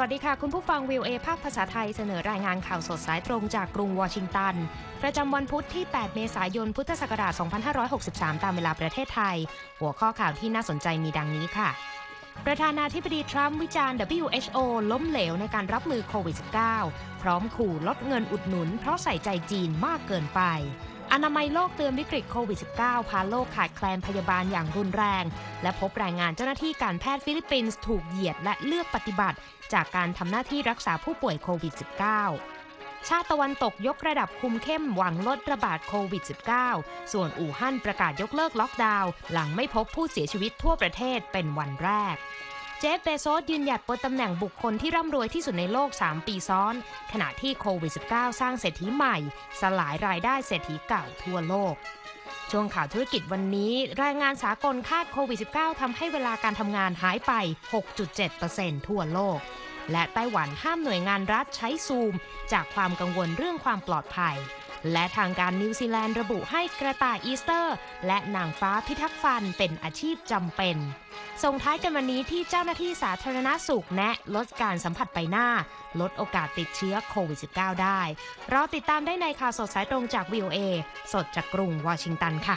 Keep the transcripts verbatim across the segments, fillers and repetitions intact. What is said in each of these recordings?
วัสดีค่ะคุณผู้ฟัง วี โอ เอ ภาคภาษาไทยเสนอรายงานข่าวสดสายตรงจากกรุงวอชิงตันประจำวันพุธที่แปดเมษายนพุทธศักราชสองพันห้าร้อยหกสิบสามตามเวลาประเทศไทยหัวข้อข่าวที่น่าสนใจมีดังนี้ค่ะประธานาธิบดีทรัมป์วิจารณ์ ดับเบิลยู เอช โอ ล้มเหลวในการรับมือโควิด สิบเก้า พร้อมขู่ลดเงินอุดหนุนเพราะใส่ใจจีนมากเกินไปอนามัยโลกเตือนวิกฤตโควิด สิบเก้า พาโลกขาดแคลนพยาบาลอย่างรุนแรงและพบรายงานเจ้าหน้าที่การแพทย์ฟิลิปปินส์ถูกเหยียดและเลือกปฏิบัติจากการทำหน้าที่รักษาผู้ป่วยโควิด สิบเก้า ชาติตะวันตกยกระดับคุมเข้มหวังลดระบาดโควิด สิบเก้า ส่วนอู่ฮั่นประกาศยกเลิกล็อกดาวน์หลังไม่พบผู้เสียชีวิตทั่วประเทศเป็นวันแรกเจฟ เบโซสยืนหยัดบนตำแหน่งบุคคลที่ร่ำรวยที่สุดในโลกสามปีซ้อนขณะที่โควิด สิบเก้า สร้างเศรษฐีใหม่สลายรายได้เศรษฐีเก่าทั่วโลกช่วงข่าวธุรกิจวันนี้รายงานสากลคาดโควิด สิบเก้า ทำให้เวลาการทำงานหายไป หกจุดเจ็ดเปอร์เซ็นต์ ทั่วโลกและไต้หวันห้ามหน่วยงานรัฐใช้ซูมจากความกังวลเรื่องความปลอดภัยและทางการนิวซีแลนด์ระบุให้กระต่ายอีสเตอร์และนางฟ้าพิทักษ์ฟันเป็นอาชีพจำเป็นส่งท้ายกันวันนี้ที่เจ้าหน้าที่สาธารณสุขแนะลดการสัมผัสใบหน้าลดโอกาสติดเชื้อโควิด สิบเก้า ได้รอติดตามได้ในข่าวสดสายตรงจาก วี โอ เอ สดจากกรุงวอชิงตันค่ะ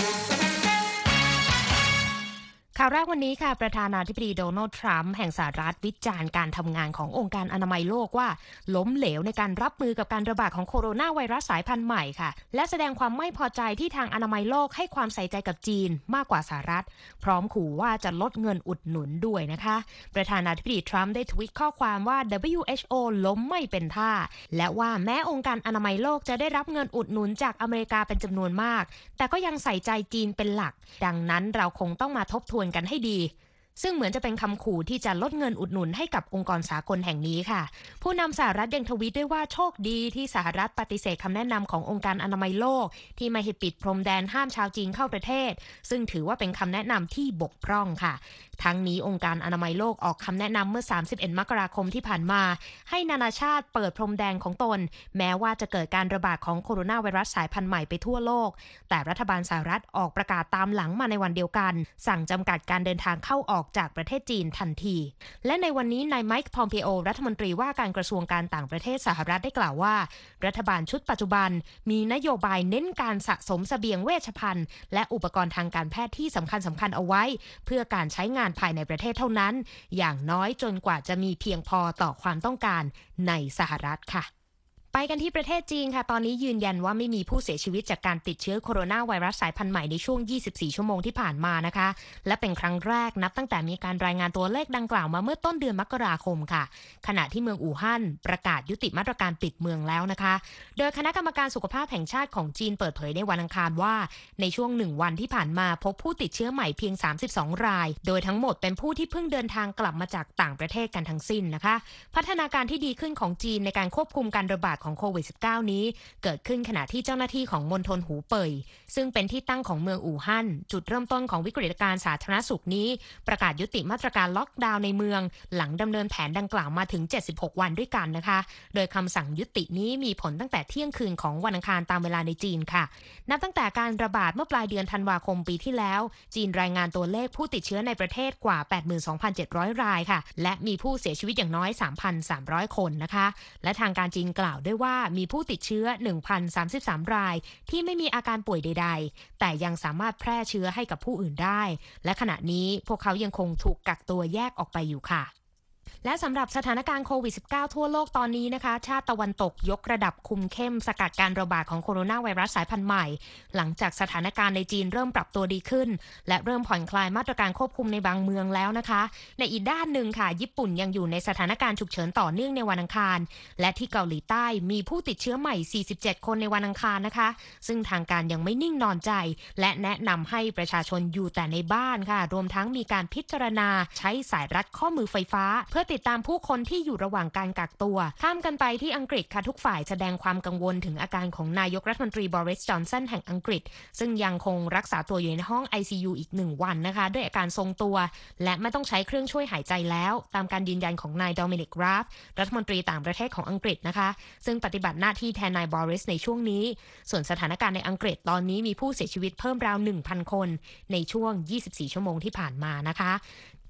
ข่าวแรกวันนี้ค่ะประธานาธิบดีโดนัลด์ทรัมป์แห่งสหรัฐวิจารณ์การทำงานขององค์การอนามัยโลกว่าล้มเหลวในการรับมือกับการระบาดของโคโรนาไวรัสสายพันธุ์ใหม่ค่ะและแสดงความไม่พอใจที่ทางอนามัยโลกให้ความใส่ใจกับจีนมากกว่าสหรัฐพร้อมขู่ว่าจะลดเงินอุดหนุนด้วยนะคะประธานาธิบดีทรัมป์ได้ทวิตข้อความว่า ดับเบิลยู เอช โอ ล้มไม่เป็นท่าและว่าแม้องค์การอนามัยโลกจะได้รับเงินอุดหนุนจากอเมริกาเป็นจำนวนมากแต่ก็ยังใส่ใจจีนเป็นหลักดังนั้นเราคงต้องมาทบทวนกันให้ดีซึ่งเหมือนจะเป็นคำขู่ที่จะลดเงินอุดหนุนให้กับองค์กรสากลแห่งนี้ค่ะผู้นำสหรัฐยังทวีตด้วยว่าโชคดีที่สหรัฐปฏิเสธคำแนะนำขององค์การอนามัยโลกที่ไม่ให้ปิดพรมแดนห้ามชาวจีนเข้าประเทศซึ่งถือว่าเป็นคำแนะนำที่บกพร่องค่ะทั้งนี้องค์การอนามัยโลกออกคำแนะนำเมื่อสามสิบเอ็ดมกราคมที่ผ่านมาให้นานาชาติเปิดพรมแดนของตนแม้ว่าจะเกิดการระบาดของโคโรนาไวรัสสายพันธุ์ใหม่ไปทั่วโลกแต่รัฐบาลสหรัฐออกประกาศตามหลังมาในวันเดียวกันสั่งจำกัดการเดินทางเข้าออกจากประเทศจีนทันทีและในวันนี้นายไมค์ พอมเปโอรัฐมนตรีว่าการกระทรวงการต่างประเทศสหรัฐได้กล่าวว่ารัฐบาลชุดปัจจุบันมีนโยบายเน้นการสะสมเสบียงเวชภัณฑ์และอุปกรณ์ทางการแพทย์ที่สำคัญสำคัญเอาไว้เพื่อการใช้งานภายในประเทศเท่านั้นอย่างน้อยจนกว่าจะมีเพียงพอต่อความต้องการในสหรัฐค่ะไปกันที่ประเทศจีนค่ะตอนนี้ยืนยันว่าไม่มีผู้เสียชีวิตจากการติดเชื้อโคโรนาไวรัสสายพันธุ์ใหม่ในช่วงยี่สิบสี่ชั่วโมงที่ผ่านมานะคะและเป็นครั้งแรกนับตั้งแต่มีการรายงานตัวเลขดังกล่าวมาเมื่อต้นเดือนมกราคมค่ะขณะที่เมืองอู่ฮั่นประกาศยุติมาตรการปิดเมืองแล้วนะคะโดยคณะกรรมการสุขภาพแห่งชาติของจีนเปิดเผยในวันอังคารว่าในช่วงหนึ่งวันที่ผ่านมาพบผู้ติดเชื้อใหม่เพียงสามสิบสองรายโดยทั้งหมดเป็นผู้ที่เพิ่งเดินทางกลับมาจากต่างประเทศกันทั้งสิ้นนะคะพัฒนาการที่ดีขึ้นของจีนในการควบคุมการระบาดของโควิด สิบเก้านี้เกิดขึ้นขณะที่เจ้าหน้าที่ของมณฑลหูเป่ยซึ่งเป็นที่ตั้งของเมืองอู่ฮั่นจุดเริ่มต้นของวิกฤตการณ์สาธารณสุขนี้ประกาศยุติมาตรการล็อกดาวน์ในเมืองหลังดำเนินแผนดังกล่าวมาถึงเจ็ดสิบหกวันด้วยกันนะคะโดยคำสั่งยุตินี้มีผลตั้งแต่เที่ยงคืนของวันอังคารตามเวลาในจีนค่ะนับตั้งแต่การระบาดเมื่อปลายเดือนธันวาคมปีที่แล้วจีนรายงานตัวเลขผู้ติดเชื้อในประเทศกว่า แปดหมื่นสองพันเจ็ดร้อย รายค่ะและมีผู้เสียชีวิตอย่างน้อย สามพันสามร้อย คนนะคะและทางการจีนกล่าวด้วยว่ามีผู้ติดเชื้อหนึ่งพันสามสิบสาม รายที่ไม่มีอาการป่วยใดๆแต่ยังสามารถแพร่เชื้อให้กับผู้อื่นได้และขณะนี้พวกเขายังคงถูกกักตัวแยกออกไปอยู่ค่ะและสำหรับสถานการณ์โควิด สิบเก้า ทั่วโลกตอนนี้นะคะชาติตะวันตกยกระดับคุมเข้มสกัดการระบาดของโคโรนาไวรัสสายพันธุ์ใหม่หลังจากสถานการณ์ในจีนเริ่มปรับตัวดีขึ้นและเริ่มผ่อนคลายมาตรการควบคุมในบางเมืองแล้วนะคะในอีกด้านหนึ่งค่ะญี่ปุ่นยังอยู่ในสถานการณ์ฉุกเฉินต่อเนื่องในวันอังคารและที่เกาหลีใต้มีผู้ติดเชื้อใหม่สี่สิบเจ็ดคนในวันอังคารนะคะซึ่งทางการยังไม่นิ่งนอนใจและแนะนำให้ประชาชนอยู่แต่ในบ้านค่ะรวมทั้งมีการพิจารณาใช้สายรัดข้อมือไฟฟ้าเพื่อติดตามผู้คนที่อยู่ระหว่างการกักตัวข้ามกันไปที่อังกฤษค่ะทุกฝ่ายแสดงความกังวลถึงอาการของนายกรัฐมนตรีบอริส จอนสันแห่งอังกฤษซึ่งยังคงรักษาตัวอยู่ในห้อง ไอ ซี ยู อีกหนึ่งวันนะคะด้วยอาการทรงตัวและไม่ต้องใช้เครื่องช่วยหายใจแล้วตามการยืนยันของนายโดมินิก ราฟรัฐมนตรีต่างประเทศของอังกฤษนะคะซึ่งปฏิบัติหน้าที่แทนนายบอริสในช่วงนี้ส่วนสถานการณ์ในอังกฤษตอนนี้มีผู้เสียชีวิตเพิ่มราว หนึ่งพัน คนในช่วงยี่สิบสี่ชั่วโมงที่ผ่านมานะคะ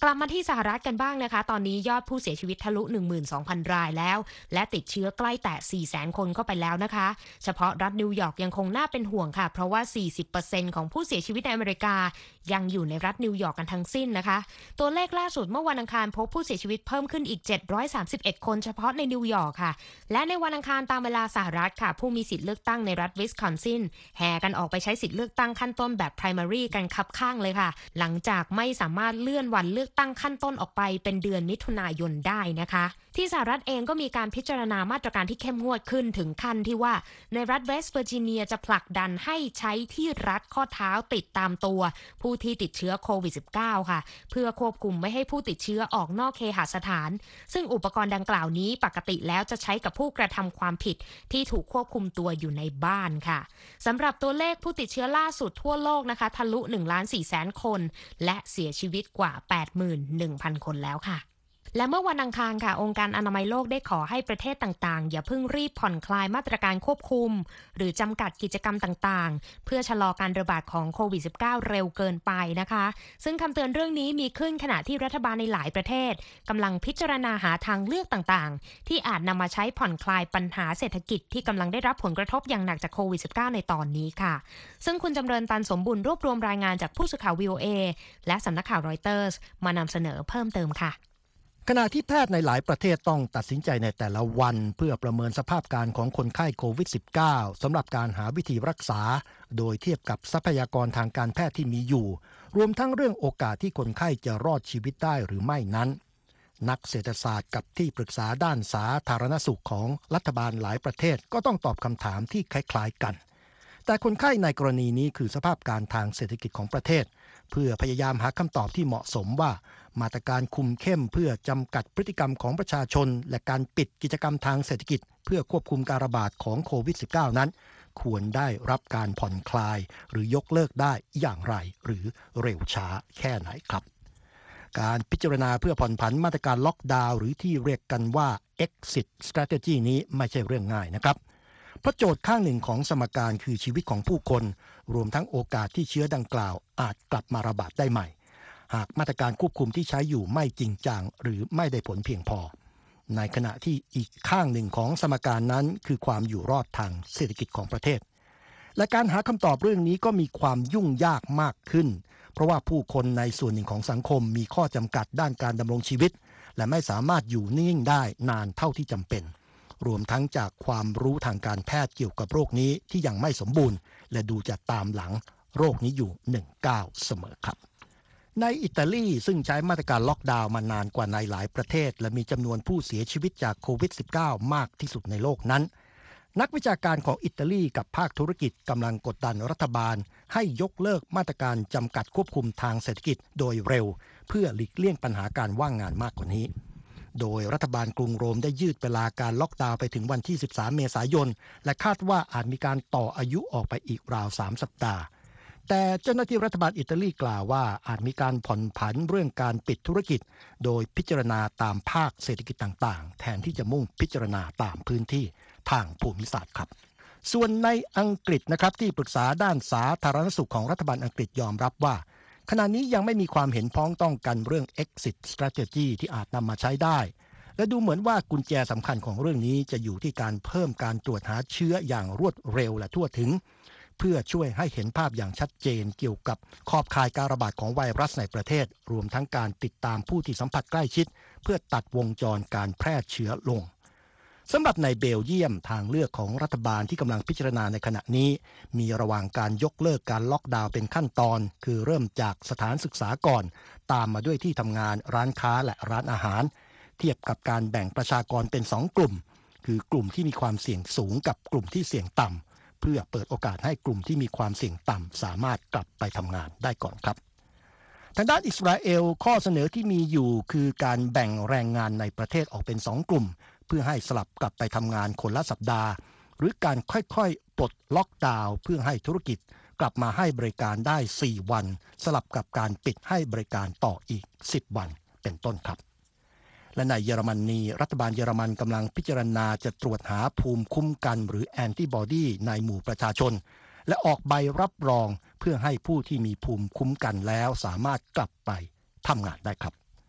กลับมาที่สหรัฐกันบ้างนะคะตอนนี้ยอดผู้เสียชีวิตทะลุ หนึ่งหมื่นสองพัน รายแล้วและติดเชื้อใกล้แตะ สี่แสน คนเข้าไปแล้วนะคะเฉพาะรัฐนิวยอร์กยังคงน่าเป็นห่วงค่ะเพราะว่า สี่สิบเปอร์เซ็นต์ ของผู้เสียชีวิตในอเมริกายังอยู่ในรัฐนิวยอร์กกันทั้งสิ้นนะคะตัวเลขล่าสุดเมื่อวันอังคารพบผู้เสียชีวิตเพิ่มขึ้นอีกเจ็ดร้อยสามสิบเอ็ดคนเฉพาะในนิวยอร์กค่ะและในวันอังคารตามเวลาสหรัฐค่ะผู้มีสิทธิ์เลือกตั้งในรัฐวิสคอนซินแห่กันออกไปใช้สิทธิ์เลือกตั้งขั้นต้นแบบ primary กันคับข้างเลยค่ะหลังจากไม่สามารถเลื่อนวันเลือกตั้งขั้นต้นออกไปเป็นเดือนมิถุนายนได้นะคะที่สหรัฐเองก็มีการพิจารณามาตรการที่เข้มงวดขึ้นถึงขั้นที่ว่าในรัฐเวสต์เวอร์จิเนียจะผลักดันให้ใช้ที่รัดข้อเท้าติดตามตัวผู้ที่ติดเชื้อโควิด สิบเก้า ค่ะเพื่อควบคุมไม่ให้ผู้ติดเชื้อออกนอกเคหสถานซึ่งอุปกรณ์ดังกล่าวนี้ปกติแล้วจะใช้กับผู้กระทำความผิดที่ถูกควบคุมตัวอยู่ในบ้านค่ะสำหรับตัวเลขผู้ติดเชื้อล่าสุดทั่วโลกนะคะทะลุ หนึ่งล้านสี่แสน คนและเสียชีวิตกว่า แปดหมื่นหนึ่งพัน คนแล้วค่ะและเมื่อวันอังคารค่ะองค์การอนามัยโลกได้ขอให้ประเทศต่างๆอย่าเพิ่งรีบผ่อนคลายมาตรการควบคุมหรือจำกัดกิจกรรมต่างๆเพื่อชะลอการระบาดของโควิด สิบเก้า เร็วเกินไปนะคะซึ่งคำเตือนเรื่องนี้มีขึ้นขณะที่รัฐบาลในหลายประเทศกำลังพิจารณาหาทางเลือกต่างๆที่อาจนำมาใช้ผ่อนคลายปัญหาเศรษฐกิจที่กำลังได้รับผลกระทบอย่างหนักจากโควิด สิบเก้า ในตอนนี้ค่ะซึ่งคุณจำเริญตันสมบุญรวบรวมรายงานจากผู้สื่อข่าว วี โอ เอ และสำนักข่าวรอยเตอร์สมานำเสนอเพิ่มเติมค่ะขณะที่แพทย์ในหลายประเทศต้องตัดสินใจในแต่ละวันเพื่อประเมินสภาพการของคนไข้โควิด สิบเก้า สำหรับการหาวิธีรักษาโดยเทียบกับทรัพยากรทางการแพทย์ที่มีอยู่รวมทั้งเรื่องโอกาสที่คนไข้จะรอดชีวิตได้หรือไม่นั้นนักเศรษฐศาสตร์กับที่ปรึกษาด้านสาธารณสุขของรัฐบาลหลายประเทศก็ต้องตอบคำถามที่คล้ายๆกันแต่คนไข้ในกรณีนี้คือสภาพการทางเศรษฐกิจของประเทศเพื่อพยายามหาคำตอบที่เหมาะสมว่ามาตรการคุมเข้มเพื่อจำกัดพฤติกรรมของประชาชนและการปิดกิจกรรมทางเศรษฐกิจเพื่อควบคุมการระบาดของโควิด สิบเก้า นั้นควรได้รับการผ่อนคลายหรือยกเลิกได้อย่างไรหรือเร็วช้าแค่ไหนครับการพิจารณาเพื่อผ่อนผันมาตรการล็อกดาวน์หรือที่เรียกกันว่า Exit Strategy นี้ไม่ใช่เรื่องง่ายนะครับเพราะโจทย์ข้างหนึ่งของสมการคือชีวิตของผู้คนรวมทั้งโอกาสที่เชื้อดังกล่าวอาจกลับมาระบาดได้ใหม่หากมาตรการควบคุมที่ใช้อยู่ไม่จริงจังหรือไม่ได้ผลเพียงพอในขณะที่อีกข้างหนึ่งของสมการนั้นคือความอยู่รอดทางเศรษฐกิจของประเทศและการหาคำตอบเรื่องนี้ก็มีความยุ่งยากมากขึ้นเพราะว่าผู้คนในส่วนหนึ่งของสังคมมีข้อจำกัดด้านการดำรงชีวิตและไม่สามารถอยู่นิ่งได้นานเท่าที่จำเป็นรวมทั้งจากความรู้ทางการแพทย์เกี่ยวกับโรคนี้ที่ยังไม่สมบูรณ์และดูจะตามหลังโรคนี้อยู่หนึ่งก้าวเสมอครับในอิตาลีซึ่งใช้มาตรการล็อกดาวน์มานานกว่าในหลายประเทศและมีจำนวนผู้เสียชีวิตจากโควิด สิบเก้า มากที่สุดในโลกนั้นนักวิชาการของอิตาลีกับภาคธุรกิจกำลังกดดันรัฐบาลให้ยกเลิกมาตรการจำกัดควบคุมทางเศรษฐกิจโดยเร็วเพื่อหลีกเลี่ยงปัญหาการว่างงานมากกว่านี้โดยรัฐบาลกรุงโรมได้ยืดเวลาการล็อกดาวน์ไปถึงวันที่สิบสามเมษายนและคาดว่าอาจมีการต่ออายุออกไปอีกราวสามสัปดาห์แต่เจ้าหน้าที่รัฐบาลอิตาลีกล่าวว่าอาจมีการผ่อนผันเรื่องการปิดธุรกิจโดยพิจารณาตามภาคเศรษฐกิจต่างๆแทนที่จะมุ่งพิจารณาตามพื้นที่ทางภูมิศาสตร์ครับส่วนในอังกฤษนะครับที่ปรึกษาด้านสาธารณสุขของรัฐบาลอังกฤษยอมรับว่าขณะนี้ยังไม่มีความเห็นพ้องต้องกันเรื่อง Exit Strategy ที่อาจนำมาใช้ได้และดูเหมือนว่ากุญแจสำคัญของเรื่องนี้จะอยู่ที่การเพิ่มการตรวจหาเชื้ออย่างรวดเร็วและทั่วถึงเพื่อช่วยให้เห็นภาพอย่างชัดเจนเกี่ยวกับขอบข่ายการระบาดของไวรัสในประเทศรวมทั้งการติดตามผู้ที่สัมผัสใกล้ชิดเพื่อตัดวงจรการแพร่เชื้อลงสำหรับในเบลเยียมทางเลือกของรัฐบาลที่กำลังพิจารณาในขณะนี้มีระหว่างการยกเลิกการล็อกดาวน์เป็นขั้นตอนคือเริ่มจากสถานศึกษาก่อนตามมาด้วยที่ทำงานร้านค้าและร้านอาหารเทียบกับการแบ่งประชากรเป็นสองกลุ่มคือกลุ่มที่มีความเสี่ยงสูงกับกลุ่มที่เสี่ยงต่ำเพื่อเปิดโอกาสให้กลุ่มที่มีความเสี่ยงต่ำสามารถกลับไปทำงานได้ก่อนครับทางด้านอิสราเอลข้อเสนอที่มีอยู่คือการแบ่งแรงงานในประเทศออกเป็นสองกลุ่มเพื่อให้สลับกลับไปทำงานคนละสัปดาห์หรือการค่อยๆปลดล็อกดาวน์เพื่อให้ธุรกิจกลับมาให้บริการได้สี่วันสลับกับการปิดให้บริการต่ออีกสิบวันเป็นต้นครับและในเยอรมนีรัฐบาลเยอรมันกำลังพิจารณาจะตรวจหาภูมิคุ้มกันหรือแอนติบอดีในหมู่ประชาชนและออกใบรับรองเพื่อให้ผู้ที่มีภูมิคุ้มกันแล้วสามารถกลับไปทำงานได้ครับ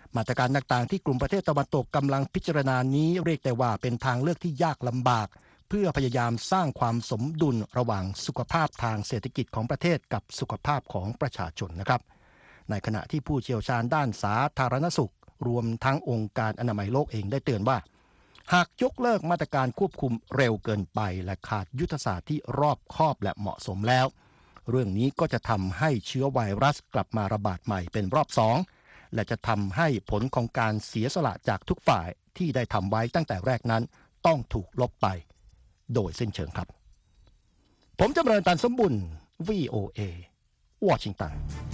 มาตรการต่างๆที่กลุ่มประเทศตะวันตกกำลังพิจารณานี้เรียกได้ว่าเป็นทางเลือกที่ยากลำบากเพื่อพยายามสร้างความสมดุลระหว่างสุขภาพทางเศรษฐกิจของประเทศกับสุขภาพของประชาชนนะครับในขณะที่ผู้เชี่ยวชาญด้านสาธารณสุขรวมทั้งองค์การอนามัยโลกเองได้เตือนว่าหากยกเลิกมาตรการควบคุมเร็วเกินไปและขาดยุทธศาสตร์ที่รอบคอบและเหมาะสมแล้วเรื่องนี้ก็จะทำให้เชื้อไวรัสกลับมาระบาดใหม่เป็นรอบสองและจะทำให้ผลของการเสียสละจากทุกฝ่ายที่ได้ทำไว้ตั้งแต่แรกนั้นต้องถูกลบไปโดยสิ้นเชิงครับผมจำเริญตันสมบุญ วี โอ เอ วอชิงตัน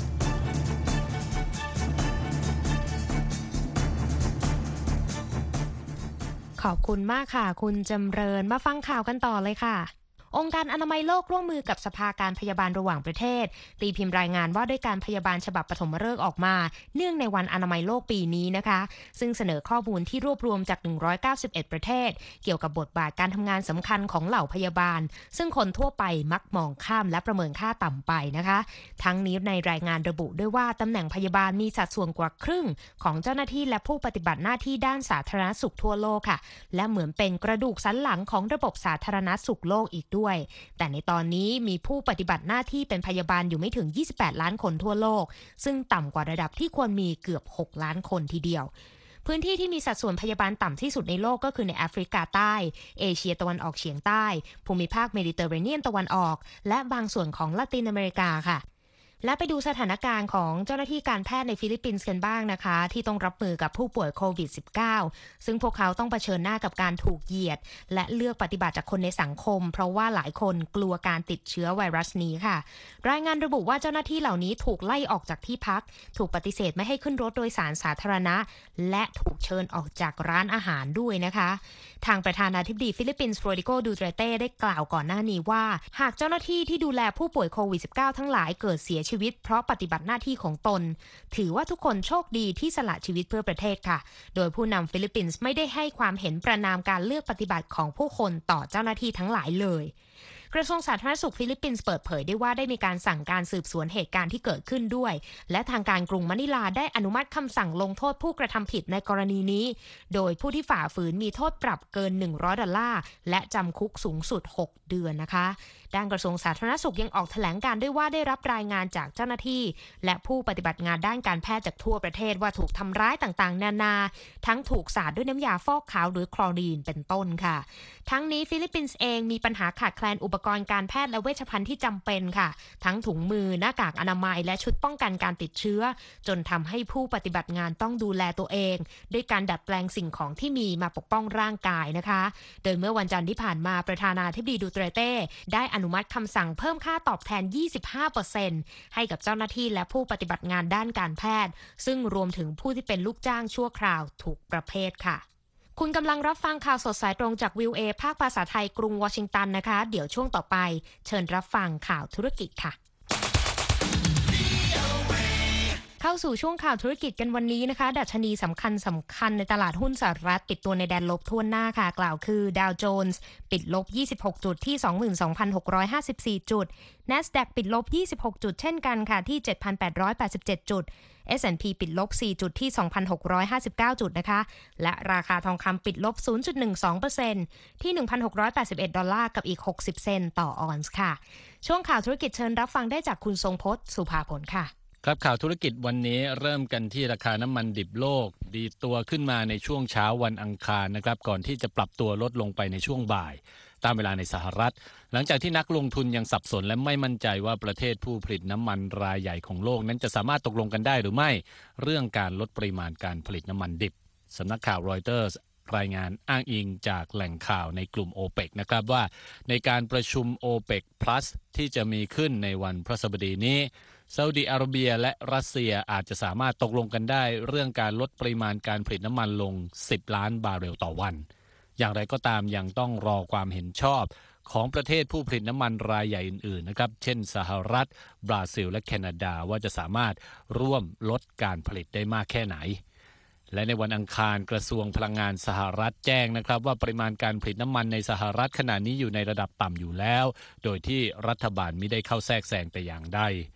ขอบคุณมากค่ะคุณจำเริญมาฟังข่าวกันต่อเลยค่ะองค์การอนามัยโลกร่วมมือกับสภาการพยาบาลระหว่างประเทศตีพิมพ์รายงานว่าด้วยการพยาบาลฉบับปฐมฤกษ์ออกมาเนื่องในวันอนามัยโลกปีนี้นะคะซึ่งเสนอข้อมูลที่รวบรวมจากหนึ่งร้อยเก้าสิบเอ็ดประเทศเกี่ยวกับบทบาทการทำงานสำคัญของเหล่าพยาบาลซึ่งคนทั่วไปมักมองข้ามและประเมินค่าต่ำไปนะคะทั้งนี้ในรายงานระบุด้วยว่าตำแหน่งพยาบาลมีสัดส่วนกว่าครึ่งของเจ้าหน้าที่และผู้ปฏิบัติหน้าที่ด้านสาธารณสุขทั่วโลกค่ะและเหมือนเป็นกระดูกสันหลังของระบบสาธารณสุขโลกอีกด้วยแต่ในตอนนี้มีผู้ปฏิบัติหน้าที่เป็นพยาบาลอยู่ไม่ถึงยี่สิบแปดล้านคนทั่วโลกซึ่งต่ำกว่าระดับที่ควรมีเกือบหกล้านคนทีเดียวพื้นที่ที่มีสัดส่วนพยาบาลต่ำที่สุดในโลกก็คือในแอฟริกาใต้เอเชียตะวันออกเฉียงใต้ภูมิภาคเมดิเตอร์เรเนียนตะวันออกและบางส่วนของละตินอเมริกาค่ะและไปดูสถานการณ์ของเจ้าหน้าที่การแพทย์ในฟิลิปปินส์กันบ้างนะคะที่ต้องรับมือกับผู้ป่วยโควิด สิบเก้า ซึ่งพวกเขาต้องเผชิญหน้ากับการถูกเหยียดและเลือกปฏิบัติจากคนในสังคมเพราะว่าหลายคนกลัวการติดเชื้อไวรัสนี้ค่ะรายงานระบุว่าเจ้าหน้าที่เหล่านี้ถูกไล่ออกจากที่พักถูกปฏิเสธไม่ให้ขึ้นรถโดยสารสาธารณะและถูกเชิญออกจากร้านอาหารด้วยนะคะทางประธานาธิบดีฟิลิปปินส์โรดิโก ดูเตเต้ได้กล่าวก่อนหน้านี้ว่าหากเจ้าหน้าที่ที่ดูแลผู้ป่วยโควิด สิบเก้า ทั้งหลายเกิดเสียชีวิตเพราะปฏิบัติหน้าที่ของตนถือว่าทุกคนโชคดีที่สละชีวิตเพื่อประเทศค่ะโดยผู้นำฟิลิปปินส์ไม่ได้ให้ความเห็นประณามการเลือกปฏิบัติของผู้คนต่อเจ้าหน้าที่ทั้งหลายเลยกระทรวงสาธารณสุขฟิลิปปินส์เปิดเผยได้ว่าได้มีการสั่งการสืบสวนเหตุการณ์ที่เกิดขึ้นด้วยและทางการกรุงมะนิลาได้อนุมัติคำสั่งลงโทษผู้กระทำผิดในกรณีนี้โดยผู้ที่ฝ่าฝืนมีโทษปรับเกินหนึ่งร้อยดอลลาร์และจำคุกสูงสุดหกเดือนนะคะด้านกระทรวงสาธารณสุขยังออกแถลงการด้วยว่าได้รับรายงานจากเจ้าหน้าที่และผู้ปฏิบัติงานด้านการแพทย์จากทั่วประเทศว่าถูกทำร้ายต่างๆนานาทั้งถูกสาดด้วยน้ำยาฟอกขาวหรือคลอรีนเป็นต้นค่ะทั้งนี้ฟิลิปปินส์เองมีปัญหาขาดแคลนอุปกรณ์การแพทย์และเวชภัณฑ์ที่จำเป็นค่ะทั้งถุงมือหน้ากากอนามัยและชุดป้องกันการติดเชื้อจนทำให้ผู้ปฏิบัติงานต้องดูแลตัวเองด้วยการดัดแปลงสิ่งของที่มีมาปกป้องร่างกายนะคะโดยเมื่อวันจันทร์ที่ผ่านมาประธานาธิบดีดูเตเต้ได้อนุมัติคำสั่งเพิ่มค่าตอบแทน ยี่สิบห้าเปอร์เซ็นต์ ให้กับเจ้าหน้าที่และผู้ปฏิบัติงานด้านการแพทย์ซึ่งรวมถึงผู้ที่เป็นลูกจ้างชั่วคราวทุกประเภทค่ะคุณกำลังรับฟังข่าวสดสายตรงจากวิวเอภาคภาษาไทยกรุงวอชิงตันนะคะเดี๋ยวช่วงต่อไปเชิญรับฟังข่าวธุรกิจค่ะเข้าสู่ช่วงข่าวธุรกิจกันวันนี้นะคะดัชนีสำคัญสำคัญในตลาดหุ้นสหรัฐปิดตัวในแดนลบทั่วหน้าค่ะกล่าวคือดาวโจนส์ปิดลบยี่สิบหกจุดที่ สองหมื่นสองพันหกร้อยห้าสิบสี่ จุด NASDAQ ปิดลบยี่สิบหกจุดเช่นกันค่ะที่ เจ็ดพันแปดร้อยแปดสิบเจ็ด จุด เอส แอนด์ พี ปิดลบสี่จุดที่ สองพันหกร้อยห้าสิบเก้า จุดนะคะและราคาทองคำปิดลบ ศูนย์จุดหนึ่งสองเปอร์เซ็นต์ ที่ หนึ่งพันหกร้อยแปดสิบเอ็ด ดอลลาร์กับอีกหกสิบเซนต์ต่อออนซ์ค่ะช่วงข่าวธุรกิจเชิญรับฟังได้จากคุณทรงพจน์สุภาผลค่ะครับข่าวธุรกิจวันนี้เริ่มกันที่ราคาน้ำมันดิบโลกดีตัวขึ้นมาในช่วงเช้าวันอังคารนะครับก่อนที่จะปรับตัวลดลงไปในช่วงบ่ายตามเวลาในสหรัฐหลังจากที่นักลงทุนยังสับสนและไม่มั่นใจว่าประเทศผู้ผลิตน้ำมันรายใหญ่ของโลกนั้นจะสามารถตกลงกันได้หรือไม่เรื่องการลดปริมาณการผลิตน้ำมันดิบสำนักข่าวรอยเตอร์สรายงานอ้างอิงจากแหล่งข่าวในกลุ่ม โอเปก นะครับว่าในการประชุม โอเปก Plus ที่จะมีขึ้นในวันพฤหัสบดีนี้ซาอุดิอาระเบียและรัสเซียอาจจะสามารถตกลงกันได้เรื่องการลดปริมาณการผลิตน้ำมันลงสิบล้านบาร์เรลต่อวันอย่างไรก็ตามยังต้องรอความเห็นชอบของประเทศผู้ผลิตน้ำมันรายใหญ่อื่นๆนะครับเช่นสหรัฐบราซิลและแคนาดาว่าจะสามารถร่วมลดการผลิตได้มากแค่ไหนและในวันอังคารกระทรวงพลังงานสหรัฐแจ้งนะครับว่าปริมาณการผลิตน้ำมันในสหรัฐขณะนี้อยู่ในระดับต่ำอยู่แล้วโดยที่รัฐบาลไม่ได้เข้าแทรกแซงแต่อย่างใด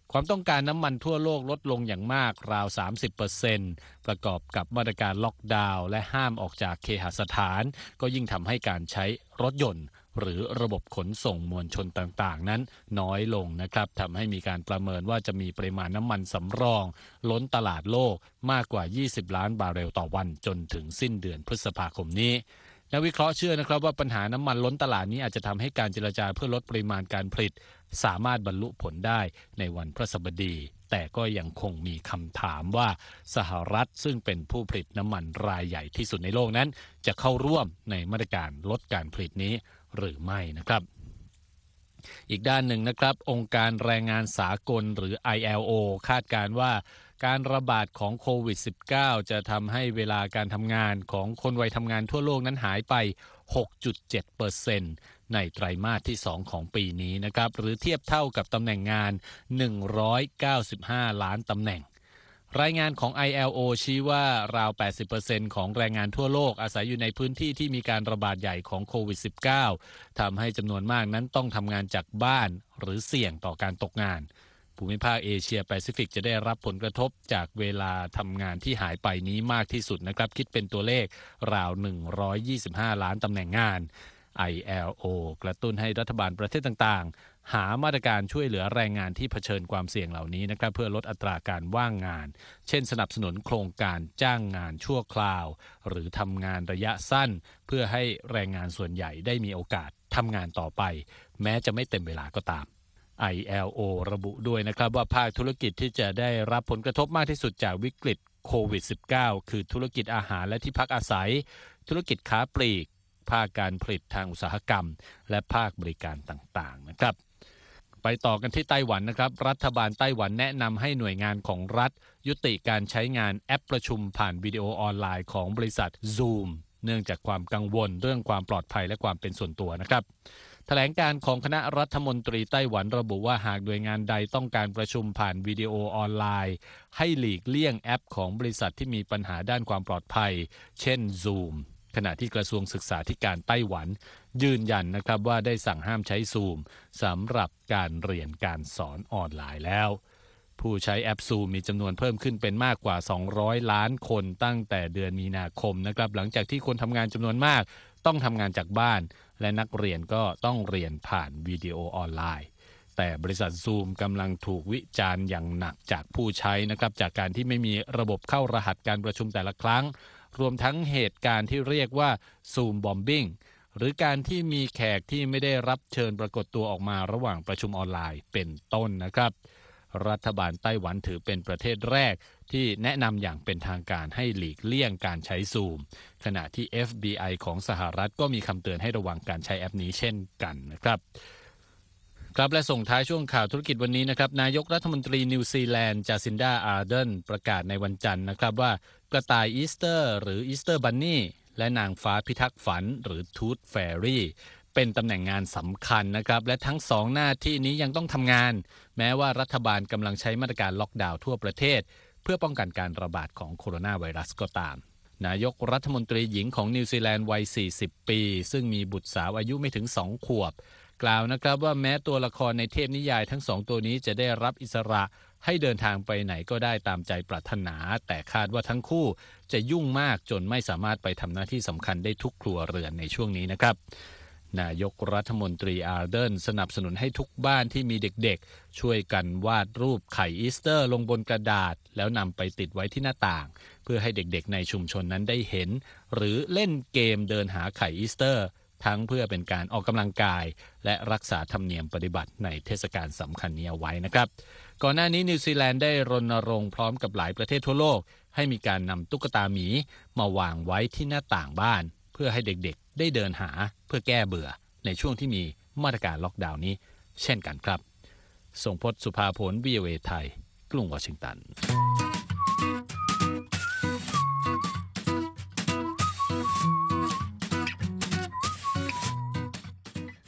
ความต้องการน้ำมันทั่วโลกลดลงอย่างมากราว สามสิบเปอร์เซ็นต์ ประกอบกับมาตรการล็อกดาวน์และห้ามออกจากเคหสถานก็ยิ่งทำให้การใช้รถยนต์หรือระบบขนส่งมวลชนต่างๆนั้นน้อยลงนะครับทำให้มีการประเมินว่าจะมีปริมาณน้ำมันสำรองล้นตลาดโลกมากกว่ายี่สิบล้านบาร์เรลต่อวันจนถึงสิ้นเดือนพฤษภาคมนี้นักวิเคราะห์เชื่อนะครับว่าปัญหาน้ำมันล้นตลาดนี้อาจจะทำให้การเจรจาเพื่อลดปริมาณการผลิตสามารถบรรลุผลได้ในวันพฤหัสบดีแต่ก็ยังคงมีคำถามว่าสหรัฐซึ่งเป็นผู้ผลิตน้ำมันรายใหญ่ที่สุดในโลกนั้นจะเข้าร่วมในมาตรการลดการผลิตนี้หรือไม่นะครับอีกด้านหนึ่งนะครับองค์การแรงงานสากลหรือ ไอ แอล โอ คาดการณ์ว่าการระบาดของโควิด สิบเก้า จะทำให้เวลาการทำงานของคนวัยทำงานทั่วโลกนั้นหายไป หกจุดเจ็ดเปอร์เซ็นต์ ในไตรมาสที่สองของปีนี้นะครับหรือเทียบเท่ากับตำแหน่งงานหนึ่งร้อยเก้าสิบห้าล้านตำแหน่งรายงานของ ไอ แอล โอ ชี้ว่าราว แปดสิบเปอร์เซ็นต์ ของแรงงานทั่วโลกอาศัยอยู่ในพื้นที่ที่มีการระบาดใหญ่ของโควิด สิบเก้า ทำให้จำนวนมากนั้นต้องทำงานจากบ้านหรือเสี่ยงต่อการตกงานภูมิภาคเอเชียแปซิฟิกจะได้รับผลกระทบจากเวลาทำงานที่หายไปนี้มากที่สุดนะครับคิดเป็นตัวเลขราวหนึ่งร้อยยี่สิบห้าล้านตำแหน่งงาน ไอ แอล โอ กระตุ้นให้รัฐบาลประเทศต่างๆหามาตรการช่วยเหลือแรงงานที่เผชิญความเสี่ยงเหล่านี้นะครับเพื่อลดอัตราการว่างงานเช่นสนับสนุนโครงการจ้างงานชั่วคราวหรือทำงานระยะสั้นเพื่อให้แรงงานส่วนใหญ่ได้มีโอกาสทำงานต่อไปแม้จะไม่เต็มเวลาก็ตามไอ แอล โอ ระบุด้วยนะครับว่าภาคธุรกิจที่จะได้รับผลกระทบมากที่สุดจากวิกฤตโควิด สิบเก้า คือธุรกิจอาหารและที่พักอาศัยธุรกิจค้าปลีกภาคการผลิตทางอุตสาหกรรมและภาคบริการต่างๆนะครับไปต่อกันที่ไต้หวันนะครับรัฐบาลไต้หวันแนะนำให้หน่วยงานของรัฐยุติการใช้งานแอปประชุมผ่านวิดีโอออนไลน์ของบริษัท Zoom เนื่องจากความกังวลเรื่องความปลอดภัยและความเป็นส่วนตัวนะครับแถลงการของคณะรัฐมนตรีไต้หวันระบุว่าหากหน่วยงานใดต้องการประชุมผ่านวิดีโอออนไลน์ให้หลีกเลี่ยงแอปของบริษัทที่มีปัญหาด้านความปลอดภัยเช่น Zoom ขณะที่กระทรวงศึกษาธิการไต้หวันยืนยันนะครับว่าได้สั่งห้ามใช้ Zoom สำหรับการเรียนการสอนออนไลน์แล้วผู้ใช้แอป Zoom มีจำนวนเพิ่มขึ้นเป็นมากกว่าสองร้อยล้านคนตั้งแต่เดือนมีนาคมนะครับหลังจากที่คนทำงานจำนวนมากต้องทำงานจากบ้านและนักเรียนก็ต้องเรียนผ่านวิดีโอออนไลน์แต่บริษัท Zoom กำลังถูกวิจารณ์อย่างหนักจากผู้ใช้นะครับจากการที่ไม่มีระบบเข้ารหัสการประชุมแต่ละครั้งรวมทั้งเหตุการณ์ที่เรียกว่า Zoom Bombing หรือการที่มีแขกที่ไม่ได้รับเชิญปรากฏตัวออกมาระหว่างประชุมออนไลน์เป็นต้นนะครับรัฐบาลไต้หวันถือเป็นประเทศแรกที่แนะนำอย่างเป็นทางการให้หลีกเลี่ยงการใช้ Zoom ขณะที่ เอฟ บี ไอ ของสหรัฐก็มีคำเตือนให้ระวังการใช้แอปนี้เช่นกันนะครับครับและส่งท้ายช่วงข่าวธุรกิจวันนี้นะครับนายกรัฐมนตรีนิวซีแลนด์จาซินดาอาร์เดนประกาศในวันจันทร์นะครับว่ากระต่ายอีสเตอร์หรืออีสเตอร์บันนี่และนางฟ้าพิทักษ์ฝันหรือทูธแฟรี่เป็นตำแหน่งงานสำคัญนะครับและทั้งสองหน้าที่นี้ยังต้องทำงานแม้ว่ารัฐบาลกำลังใช้มาตรการล็อกดาวน์ทั่วประเทศเพื่อป้องกันการระบาดของโคโรนาไวรัสก็ตามนายกรัฐมนตรีหญิงของนิวซีแลนด์วัยสี่สิบปีซึ่งมีบุตรสาวอายุไม่ถึงสองขวบกล่าวนะครับว่าแม้ตัวละครในเทพนิยายทั้งสองตัวนี้จะได้รับอิสระให้เดินทางไปไหนก็ได้ตามใจปรารถนาแต่คาดว่าทั้งคู่จะยุ่งมากจนไม่สามารถไปทำหน้าที่สำคัญได้ทุกครัวเรือนในช่วงนี้นะครับนายกรัฐมนตรีอาร์เดนสนับสนุนให้ทุกบ้านที่มีเด็กๆช่วยกันวาดรูปไข่อีสเตอร์ลงบนกระดาษแล้วนำไปติดไว้ที่หน้าต่างเพื่อให้เด็กๆในชุมชนนั้นได้เห็นหรือเล่นเกมเดินหาไข่อีสเตอร์ทั้งเพื่อเป็นการออกกำลังกายและรักษาธรรมเนียมปฏิบัติในเทศกาลสำคัญนี้เอาไว้นะครับก่อนหน้านี้นิวซีแลนด์ได้รณรงค์พร้อมกับหลายประเทศทั่วโลกให้มีการนำตุ๊กตาหมีมาวางไว้ที่หน้าต่างบ้านเพื่อให้เด็กๆได้เดินหาเพื่อแก้เบื่อในช่วงที่มีมาตรการล็อกดาวน์นี้เช่นกันครับส่งพจน์สุภาผล วี โอ เอ ไทยกรุงวอชิงตัน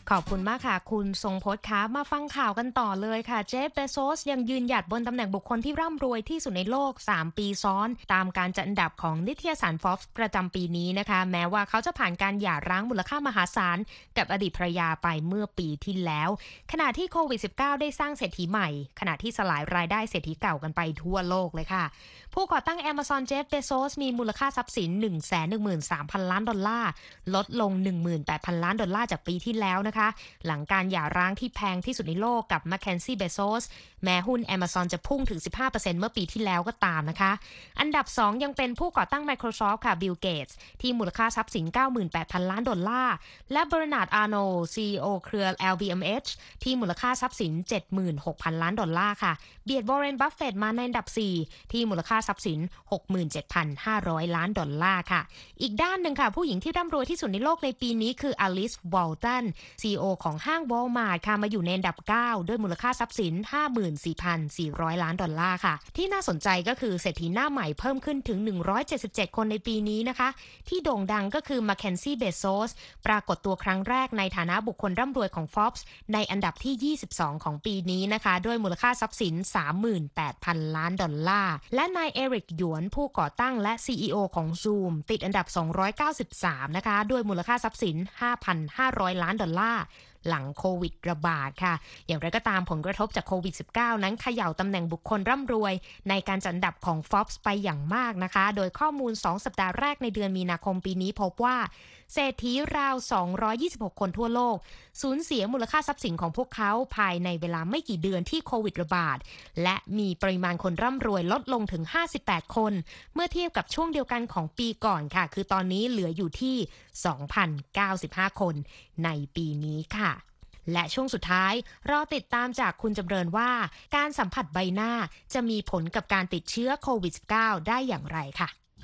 ขอบคุณมากค่ะคุณทรงพจน์คะมาฟังข่าวกันต่อเลยค่ะเจฟเบโซสยังยืนหยัดบนตำแหน่งบุคคลที่ร่ำรวยที่สุดในโลกสามปีซ้อนตามการจัดอันดับของนิตยสาร Forbes ประจำปีนี้นะคะแม้ว่าเขาจะผ่านการหย่าร้างมูลค่ามหาศาลกับอดีตภรรยาไปเมื่อปีที่แล้วขณะที่โควิด สิบเก้า ได้สร้างเศรษฐีใหม่ขณะที่สลายรายได้เศรษฐีเก่ากันไปทั่วโลกเลยค่ะผู้ก่อตั้ง Amazon เจฟเบโซสมีมูลค่าทรัพย์สิน หนึ่งแสนหนึ่งหมื่นสามพัน ล้านดอลลาร์ลดลง หนึ่งหมื่นแปดพัน ล้านดอลลาร์จากปีที่แล้วนะคะหลังการหย่าร้างที่แพงที่สุดในโลกกับ Mackenzie Bezos แม้หุ้น Amazon จะพุ่งถึง สิบห้าเปอร์เซ็นต์ เมื่อปีที่แล้วก็ตามนะคะอันดับสองยังเป็นผู้ก่อตั้ง Microsoft ค่ะ Bill Gates ที่มูลค่าทรัพย์สิน เก้าหมื่นแปดพัน ล้านดอลลาร์และ Bernard Arnault ซี อี โอ เครือ แอล วี เอ็ม เอช ที่มูลค่าทรัพย์สิน เจ็ดหมื่นหกพัน ล้านดอลลาร์ค่ะเบียด Warren Buffett มาในอันดับสี่ที่มูลค่าทรัพย์สิน หกหมื่นเจ็ดพันห้าร้อย ล้านดอลลาร์ค่ะอีกด้านหนึ่งค่ะผู้หญิงที่ร่ำรวยที่สุดในโลกในปีนี้คือ Alice Walton ซี อี โอ ของห้าง Walmart ค่ะมาอยู่ในอันดับเก้าด้วยมูลค่าทรัพย์สิน ห้าหมื่นสี่พันสี่ร้อย ล้านดอลลาร์ค่ะที่น่าสนใจก็คือเศรษฐีหน้าใหม่เพิ่มขึ้นถึงหนึ่งร้อยเจ็ดสิบเจ็ดคนในปีนี้นะคะที่โด่งดังก็คือ Mackenzie Bezos ปรากฏตัวครั้งแรกในฐานะบุคคลร่ำรวยของ Forbes ในอันดับที่ยี่สิบสองของปีนี้นะคะด้วยมูลค่าทรัพย์สิน สามหมื่นแปดพัน ล้านดอลลาร์และนายเอริกหยวนผู้ก่อตั้งและ ซี อี โอ ของ Zoom ติดอันดับสองร้อยเก้าสิบสามนะคะด้วยมูลค่าทรัพย์สิน ห้าพันห้าร้อย ล้านดอลลาร์หลังโควิดระบาดค่ะอย่างไรก็ตามผลกระทบจากโควิด สิบเก้า นั้นเขย่าตำแหน่งบุคคลร่ำรวยในการจัดอันดับของ Forbes ไปอย่างมากนะคะโดยข้อมูลสองสัปดาห์แรกในเดือนมีนาคมปีนี้พบว่าเศรษฐีราวสองร้อยยี่สิบหกคนทั่วโลกสูญเสียมูลค่าทรัพย์สินของพวกเขาภายในเวลาไม่กี่เดือนที่โควิดระบาดและมีปริมาณคนร่ำรวยลดลงถึงห้าสิบแปดคนเมื่อเทียบกับช่วงเดียวกันของปีก่อนค่ะคือตอนนี้เหลืออยู่ที่ สองพันเก้าสิบห้า คนในปีนี้ค่ะและช่วงสุดท้ายรอติดตามจากคุณจำเริญว่าการสัมผัสใบหน้าจะมีผลกับการติดเชื้อโควิด สิบเก้า ได้อย่างไรค่ะ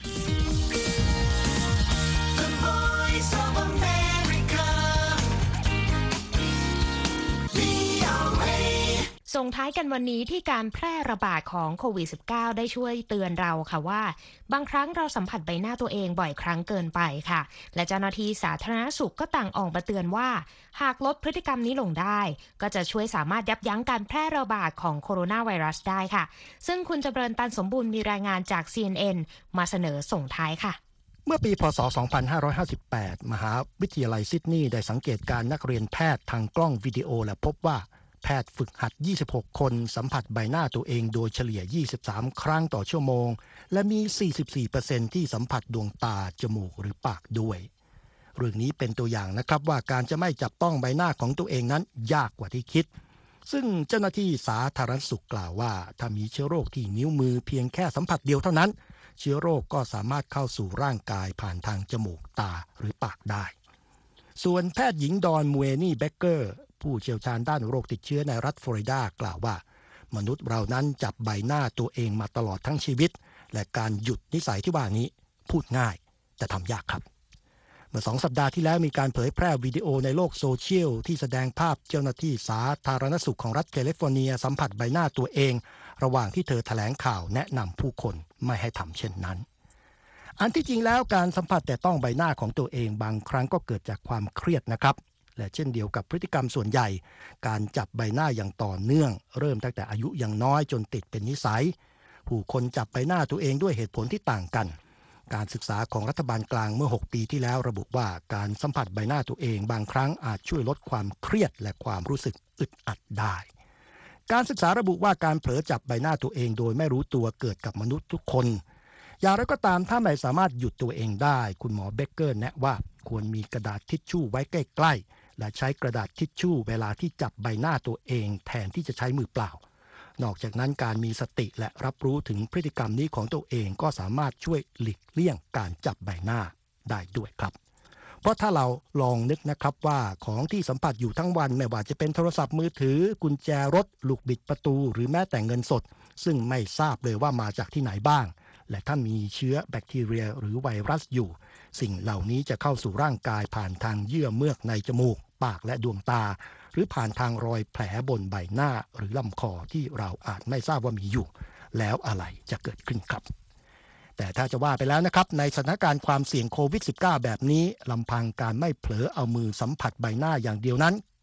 ส่งท้ายกันวันนี้ที่การแพร่ระบาดของโควิด สิบเก้า ได้ช่วยเตือนเราค่ะว่าบางครั้งเราสัมผัสใบหน้าตัวเองบ่อยครั้งเกินไปค่ะและเจ้าหน้าที่สาธารณสุขก็ต่างออกมาเตือนว่าหากลดพฤติกรรมนี้ลงได้ก็จะช่วยสามารถยับยั้งการแพร่ระบาดของโคโรนาไวรัสได้ค่ะซึ่งคุณจำเริญตันสมบูรณ์มีรายงานจาก ซี เอ็น เอ็น มาเสนอส่งท้ายค่ะเมื่อปีพ.ศ. สองพันห้าร้อยห้าสิบแปดมหาวิทยาลัยซิดนีย์ได้สังเกตการนักเรียนแพทย์ทางกล้องวิดีโอและพบว่าแพทย์ฝึกหัดยี่สิบหกคนสัมผัสใบหน้าตัวเองโดยเฉลี่ยยี่สิบสามครั้งต่อชั่วโมงและมี สี่สิบสี่เปอร์เซ็นต์ ที่สัมผัสดวงตาจมูกหรือปากด้วยเรื่องนี้เป็นตัวอย่างนะครับว่าการจะไม่จับต้องใบหน้าของตัวเองนั้นยากกว่าที่คิดซึ่งเจ้าหน้าที่สาธารณสุขกล่าวว่าถ้ามีเชื้อโรคที่นิ้วมือเพียงแค่สัมผัสเดียวเท่านั้นเชื้อโรคก็สามารถเข้าสู่ร่างกายผ่านทางจมูกตาหรือปากได้ส่วนแพทย์หญิงดอนมูเอนี่เบเกอร์ผู้เชี่ยวชาญด้านโรคติดเชื้อในรัฐฟลอริดากล่าวว่ามนุษย์เรานั้นจับใบหน้าตัวเองมาตลอดทั้งชีวิตและการหยุดนิสัยที่ว่านี้พูดง่ายแต่ทำยากครับเมื่อสองสัปดาห์ที่แล้วมีการเผยแพร่วิดีโอในโลกโซเชียลที่แสดงภาพเจ้าหน้าที่สาธารณสุขของรัฐแคลิฟอร์เนียสัมผัสใบหน้าตัวเองระหว่างที่เธอแถลงข่าวแนะนำผู้คนไม่ให้ทำเช่นนั้นอันที่จริงแล้วการสัมผัสแต่ต้องใบหน้าของตัวเองบางครั้งก็เกิดจากความเครียดนะครับและเช่นเดียวกับพฤติกรรมส่วนใหญ่การจับใบหน้าอย่างต่อเนื่องเริ่มตั้งแต่อายุยังน้อยจนติดเป็นนิสัยผู้คนจับใบหน้าตัวเองด้วยเหตุผลที่ต่างกันการศึกษาของรัฐบาลกลางเมื่อหกปีที่แล้วระบุว่าการสัมผัสใบหน้าตัวเองบางครั้งอาจช่วยลดความเครียดและความรู้สึกอึดอัดได้การศึกษาระบุว่าการเผลอจับใบหน้าตัวเองโดยไม่รู้ตัวเกิดกับมนุษย์ทุกคนอย่างไรก็ตามถ้าไม่สามารถหยุดตัวเองได้คุณหมอเบเกอร์แนะว่าควรมีกระดาษทิชชู่ไว้ใกล้ๆและใช้กระดาษทิชชู่เวลาที่จับใบหน้าตัวเองแทนที่จะใช้มือเปล่านอกจากนั้นการมีสติและรับรู้ถึงพฤติกรรมนี้ของตัวเองก็สามารถช่วยหลีกเลี่ยงการจับใบหน้าได้ด้วยครับเพราะถ้าเราลองนึกนะครับว่าของที่สัมผัสอยู่ทั้งวันไม่ว่าจะเป็นโทรศัพท์มือถือกุญแจรถลูกบิดประตูหรือแม้แต่เงินสดซึ่งไม่ทราบเลยว่ามาจากที่ไหนบ้างและถ้ามีเชื้อแบคทีเรียหรือไวรัสอยู่สิ่งเหล่านี้จะเข้าสู่ร่างกายผ่านทางเยื่อเมือกในจมูกปากและดวงตาหรือผ่านทางรอยแผลบนใบหน้าหรือลำคอที่เราอาจไม่ทราบว่ามีอยู่แล้วอะไรจะเกิดขึ้นครับแต่ถ้าจะว่าไปแล้วนะครับในสถานการณ์ความเสี่ยงโควิด สิบเก้า แบบนี้ลำพังการไม่เผลอเอามือสัมผัสใบหน้าอย่างเดียวนั้น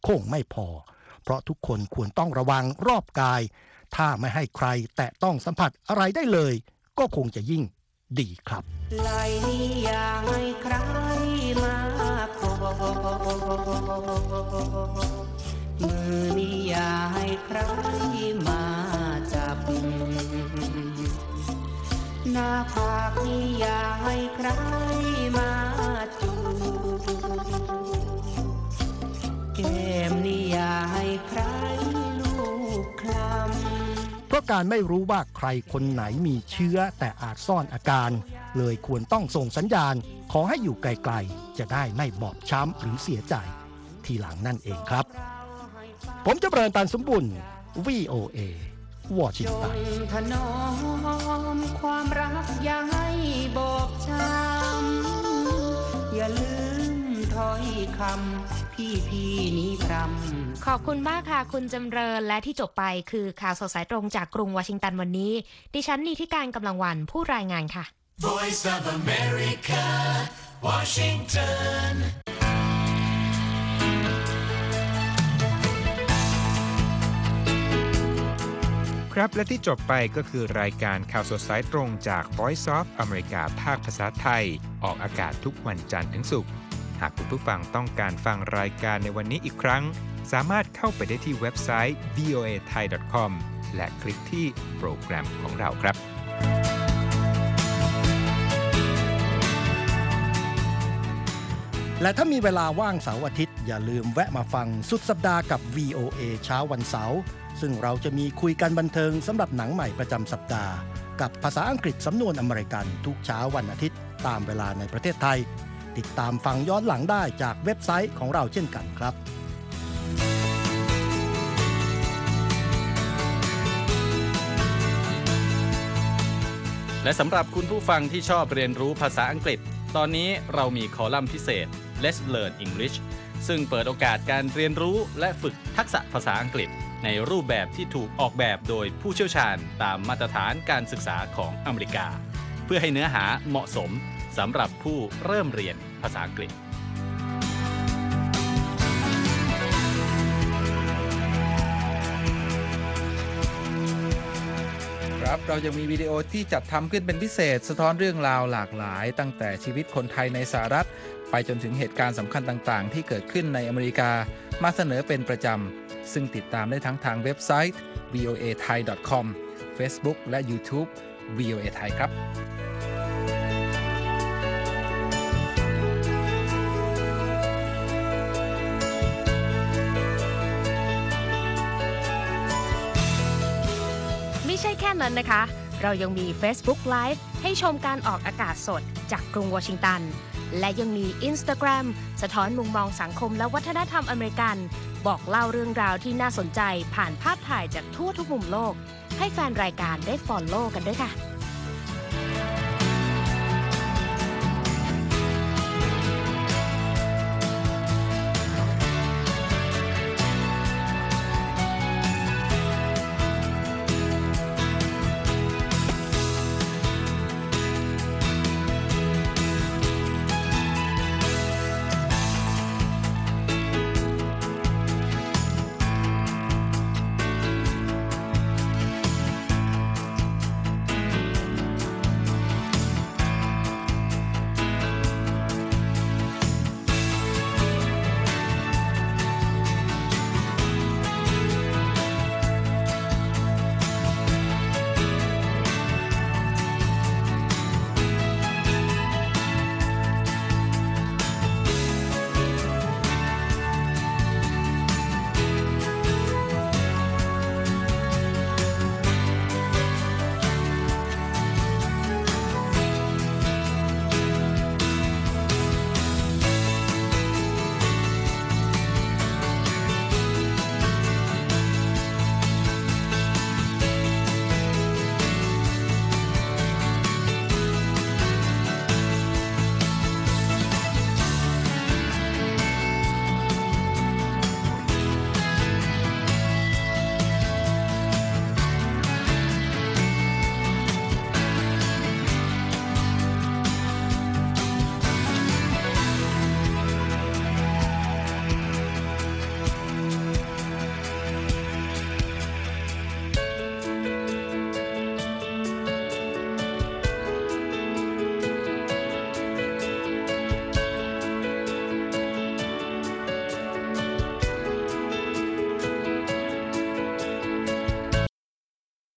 คงไม่พอเพราะทุกคนควรต้องระวังรอบกายถ้าไม่ให้ใครแตะต้องสัมผัสอะไรได้เลยก็คงจะยิ่งดีครับไหลนี้อย่าให้ใครมาโกมือนี้อย่าให้ใครมาจับหน้าผากนี้อย่าให้ใครมาจูบแก้มนี้อย่าให้ใครลูบคลำเพราะการไม่รู้ว่าใครคนไหนมีเชื้อแต่อาจซ่อนอาการเลยควรต้องส่งสัญญาณขอให้อยู่ไกลๆจะได้ไม่บอบช้ำหรือเสียใจทีหลังนั่นเองครับผมจะเริญตันสมบุญ วี โอ เอ วอชิงตันถนอมความรักอย่าให้บอบช้ำอย่าลืมถ้อยคำพี่พี่นี้พรำขอบคุณมากค่ะคุณจำเริญและที่จบไปคือข่าวสดสายตรงจากกรุงวอชิงตันวันนี้ดิฉันนีธิการกำลังวันผู้รายงานค่ะ Voice of America Washington ครับและที่จบไปก็คือรายการข่าวสดสายตรงจาก Voice of America ภาคภาษาไทยออกอากาศทุกวันจันทร์ถึงศุกร์หากคุณผู้ฟังต้องการฟังรายการในวันนี้อีกครั้งสามารถเข้าไปได้ที่เว็บไซต์ วี โอ เอ ไทย ดอท คอม และคลิกที่โปรแกรมของเราครับและถ้ามีเวลาว่างเสาร์อาทิตย์อย่าลืมแวะมาฟังสุดสัปดาห์กับ วี โอ เอ เช้าวันเสาร์ซึ่งเราจะมีคุยกันบันเทิงสำหรับหนังใหม่ประจำสัปดาห์กับภาษาอังกฤษสำนวนอเมริกันทุกเช้าวันอาทิตย์ตามเวลาในประเทศไทยติดตามฟังย้อนหลังได้จากเว็บไซต์ของเราเช่นกันครับและสำหรับคุณผู้ฟังที่ชอบเรียนรู้ภาษาอังกฤษตอนนี้เรามีคอลัมน์พิเศษ Let's Learn English ซึ่งเปิดโอกาสการเรียนรู้และฝึกทักษะภาษาอังกฤษในรูปแบบที่ถูกออกแบบโดยผู้เชี่ยวชาญตามมาตรฐานการศึกษาของอเมริกาเพื่อให้เนื้อหาเหมาะสมสำหรับผู้เริ่มเรียนภาษาอังกฤษครับเรายังมีวิดีโอที่จัดทำขึ้นเป็นพิเศษสะท้อนเรื่องราวหลากหลายตั้งแต่ชีวิตคนไทยในสหรัฐไปจนถึงเหตุการณ์สำคัญต่างๆที่เกิดขึ้นในอเมริกามาเสนอเป็นประจำซึ่งติดตามได้ทั้งทางเว็บไซต์ วี โอ เอ ไทย ดอท คอม Facebook และ YouTube วี โอ เอ ไทยครับไม่ใช่แค่นั้นนะคะเรายังมี Facebook Live ให้ชมการออกอากาศสดจากกรุงวอชิงตันและยังมี Instagram สะท้อนมุมมองสังคมและวัฒนธรรมอเมริกันบอกเล่าเรื่องราวที่น่าสนใจผ่านภาพถ่ายจากทั่วทุกมุมโลกให้แฟนรายการได้ follow กันด้วยค่ะ